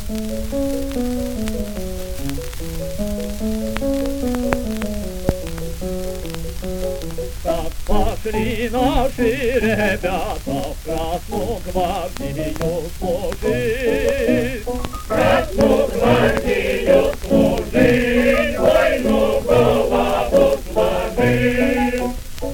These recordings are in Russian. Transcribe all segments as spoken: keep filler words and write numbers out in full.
Так пошли наши ребята в Красную гвардию служить. В Красную гвардию служить, войну голову сложить.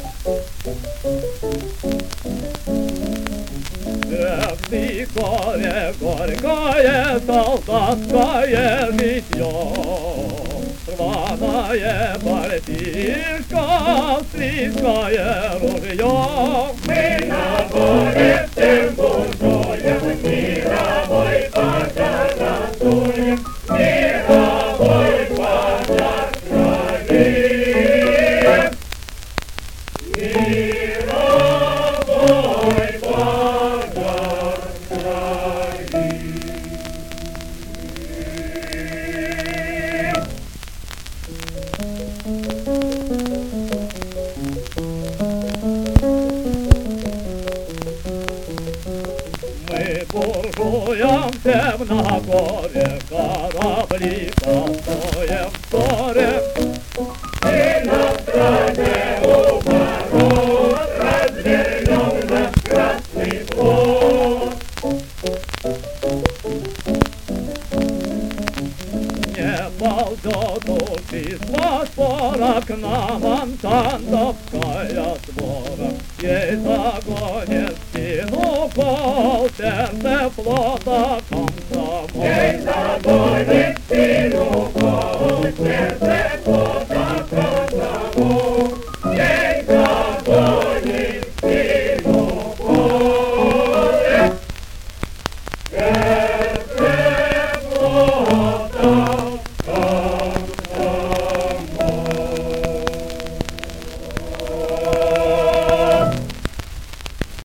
Эх ты, горе, горькое солдатское житье, рваная пальтишко, слизкое ружье. Мы на горе всем буржуем, мировой пожар рисуем, мировой пожар крови. Мировой пожар крови. Мы буржуям всем на горе корабли косуем вскоре. И на стране у ворот развернем наш красный флот. Не ползет уж из Босфора к нам антантовская свора. Ей загонит в спину пол сердце флота